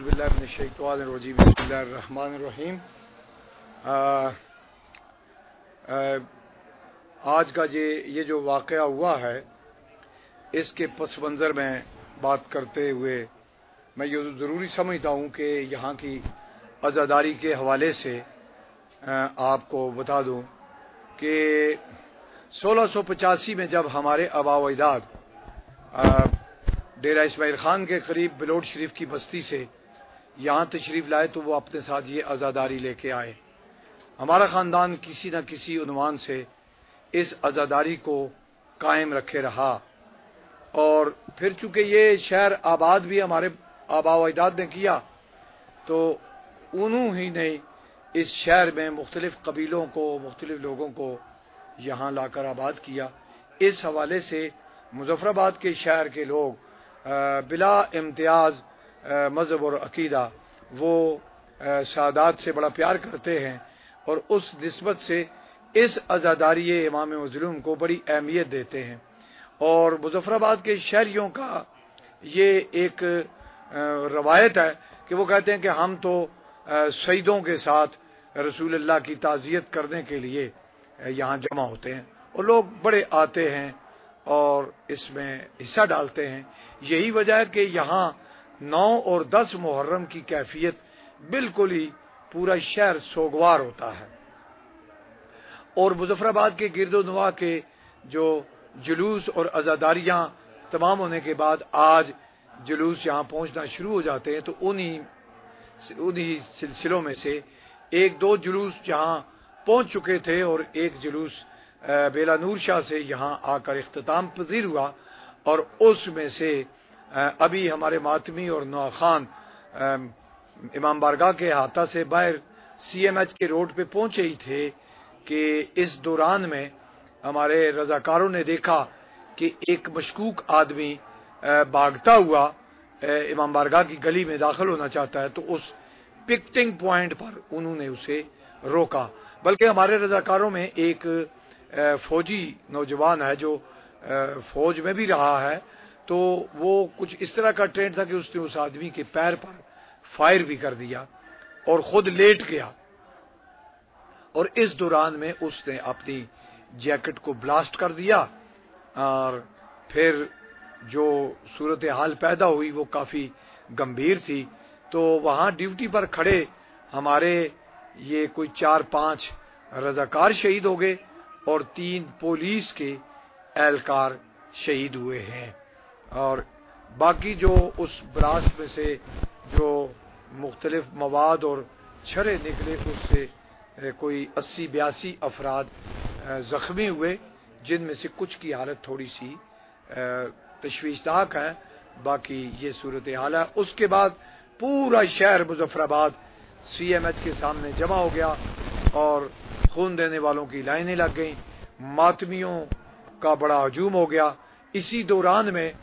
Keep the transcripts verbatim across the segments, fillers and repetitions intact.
اعوذ باللہ من الشیطان الرجیم بسم اللہ الرحمن الرحیم. آ, آ, آج کا یہ یہ جو واقعہ ہوا ہے اس کے پس منظر میں بات کرتے ہوئے میں یہ ضروری سمجھتا ہوں کہ یہاں کی عزاداری کے حوالے سے آ, آپ کو بتا دوں کہ سولہ سو پچاسی میں جب ہمارے آبا و اجداد ڈیرہ اسماعیل خان کے قریب بلوٹ شریف کی بستی سے یہاں تشریف لائے تو وہ اپنے ساتھ یہ عزاداری لے کے آئے. ہمارا خاندان کسی نہ کسی عنوان سے اس عزاداری کو قائم رکھے رہا اور پھر چونکہ یہ شہر آباد بھی ہمارے آبا و اجداد نے کیا تو انہوں ہی نے اس شہر میں مختلف قبیلوں کو مختلف لوگوں کو یہاں لا کر آباد کیا. اس حوالے سے مظفر آباد کے شہر کے لوگ بلا امتیاز مذہب اور عقیدہ وہ سادات سے بڑا پیار کرتے ہیں اور اس نسبت سے اس عزاداری امام مظلوم کو بڑی اہمیت دیتے ہیں. اور مظفر آباد کے شہریوں کا یہ ایک روایت ہے کہ وہ کہتے ہیں کہ ہم تو شہیدوں کے ساتھ رسول اللہ کی تعزیت کرنے کے لیے یہاں جمع ہوتے ہیں اور لوگ بڑے آتے ہیں اور اس میں حصہ ڈالتے ہیں. یہی وجہ ہے کہ یہاں نو اور دس محرم کی کیفیت بالکل ہی پورا شہر سوگوار ہوتا ہے. اور مظفر آباد کے گرد و نواح کے جو جلوس اور عزاداریاں تمام ہونے کے بعد آج جلوس یہاں پہنچنا شروع ہو جاتے ہیں تو انہی انہی سلسلوں میں سے ایک دو جلوس یہاں پہنچ چکے تھے اور ایک جلوس بیلا نور شاہ سے یہاں آ کر اختتام پذیر ہوا اور اس میں سے ابھی ہمارے ماتمی اور نواخان امام بارگاہ کے احاطہ سے باہر سی ایم ایچ کے روڈ پہ پہنچے ہی تھے کہ اس دوران میں ہمارے رضاکاروں نے دیکھا کہ ایک مشکوک آدمی بھاگتا ہوا امام بارگاہ کی گلی میں داخل ہونا چاہتا ہے تو اس پکٹنگ پوائنٹ پر انہوں نے اسے روکا. بلکہ ہمارے رضاکاروں میں ایک فوجی نوجوان ہے جو فوج میں بھی رہا ہے تو وہ کچھ اس طرح کا ٹرینڈ تھا کہ اس نے اس آدمی کے پیر پر فائر بھی کر دیا اور خود لیٹ گیا اور اس دوران میں اس نے اپنی جیکٹ کو بلاسٹ کر دیا اور پھر جو صورتحال پیدا ہوئی وہ کافی گمبھیر تھی. تو وہاں ڈیوٹی پر کھڑے ہمارے یہ کوئی چار پانچ رضاکار شہید ہو گئے اور تین پولیس کے اہلکار شہید ہوئے ہیں اور باقی جو اس براسٹ میں سے جو مختلف مواد اور چھرے نکلے اس سے کوئی اسی بیاسی افراد زخمی ہوئے جن میں سے کچھ کی حالت تھوڑی سی تشویشناک ہے. باقی یہ صورتحال ہے. اس کے بعد پورا شہر مظفر آباد سی ایم ایچ کے سامنے جمع ہو گیا اور خون دینے والوں کی لائنیں لگ گئیں. ماتمیوں کا بڑا ہجوم ہو گیا. اسی دوران میں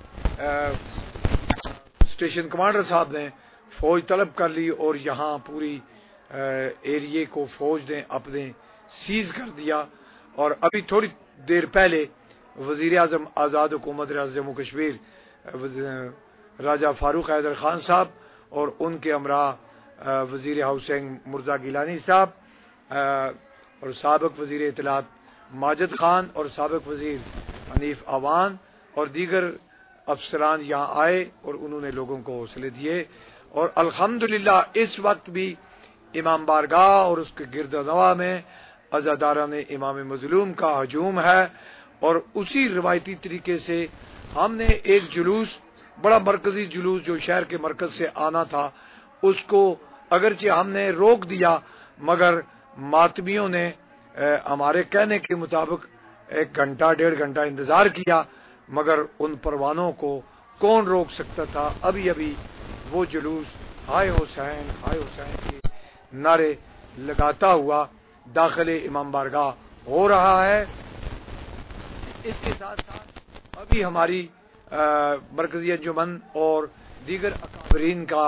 اسٹیشن کمانڈر صاحب نے فوج طلب کر لی اور یہاں پوری ایریے کو فوج نے اپنے سیز کر دیا. اور ابھی تھوڑی دیر پہلے وزیر اعظم آزاد حکومت ریاست جموں کشمیر راجہ فاروق حیدر خان صاحب اور ان کے ہمراہ وزیر ہاؤسنگ مرزا گیلانی صاحب اور سابق وزیر اطلاعات ماجد خان اور سابق وزیر حنیف آوان اور دیگر افسران یہاں آئے اور انہوں نے لوگوں کو حوصلے دیے. اور الحمدللہ اس وقت بھی امام بارگاہ اور اس کے گرد و نواح میں عزاداران امام مظلوم کا ہجوم ہے. اور اسی روایتی طریقے سے ہم نے ایک جلوس بڑا مرکزی جلوس جو شہر کے مرکز سے آنا تھا اس کو اگرچہ ہم نے روک دیا مگر ماتمیوں نے ہمارے کہنے کے مطابق ایک گھنٹہ ڈیڑھ گھنٹہ انتظار کیا مگر ان پروانوں کو کون روک سکتا تھا. ابھی ابھی وہ جلوس ہائے حسین ہائے حسین کے نعرے لگاتا ہوا داخل امام بارگاہ ہو رہا ہے. اس کے ساتھ ساتھ ابھی ہماری مرکزی انجمن اور دیگر اکابرین کا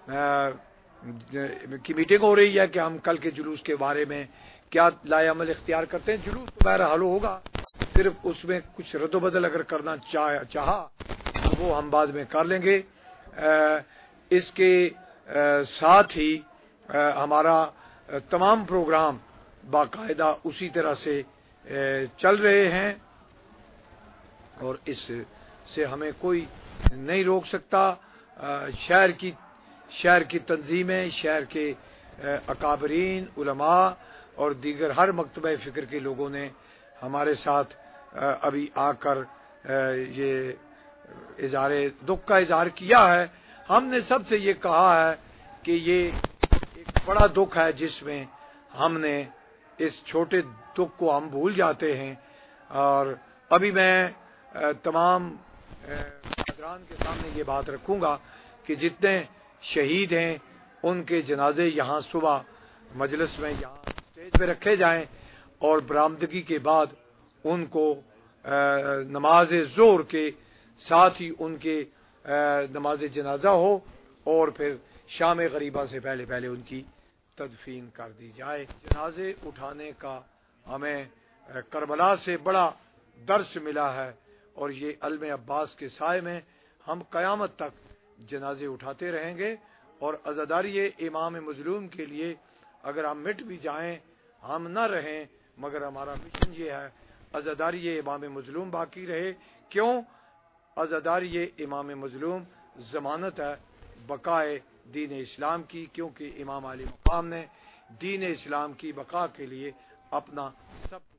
کی میٹنگ ہو رہی ہے کہ ہم کل کے جلوس کے بارے میں کیا لائے عمل اختیار کرتے ہیں. جلوس تو بہرحال ہوگا صرف اس میں کچھ رد و بدل اگر کرنا چاہا تو وہ ہم بعد میں کر لیں گے. اس کے ساتھ ہی ہمارا تمام پروگرام باقاعدہ اسی طرح سے چل رہے ہیں اور اس سے ہمیں کوئی نہیں روک سکتا. شہر کی شہر کی تنظیمیں، شہر کے اکابرین، علماء اور دیگر ہر مکتبہ فکر کے لوگوں نے ہمارے ساتھ ابھی آ کر یہ اظہار دکھ کا اظہار کیا ہے. ہم نے سب سے یہ کہا ہے کہ یہ ایک بڑا دکھ ہے جس میں ہم نے اس چھوٹے دکھ کو ہم بھول جاتے ہیں. اور ابھی میں تمام حضران کے سامنے یہ بات رکھوں گا کہ جتنے شہید ہیں ان کے جنازے یہاں صبح مجلس میں یہاں اسٹیج پہ رکھے جائیں اور برآمدگی کے بعد ان کو نماز ظہر کے ساتھ ہی ان کے نماز جنازہ ہو اور پھر شام غریبہ سے پہلے پہلے ان کی تدفین کر دی جائے. جنازے اٹھانے کا ہمیں کربلا سے بڑا درس ملا ہے اور یہ علم عباس کے سائے میں ہم قیامت تک جنازے اٹھاتے رہیں گے. اور عزاداری امام مظلوم کے لیے اگر ہم مٹ بھی جائیں، ہم نہ رہیں، مگر ہمارا مشن یہ ہے عزاداری امام مظلوم باقی رہے. کیوں؟ عزاداری امام مظلوم ضمانت ہے بقائے دین اسلام کی، کیونکہ امام علی مقام نے دین اسلام کی بقا کے لیے اپنا سب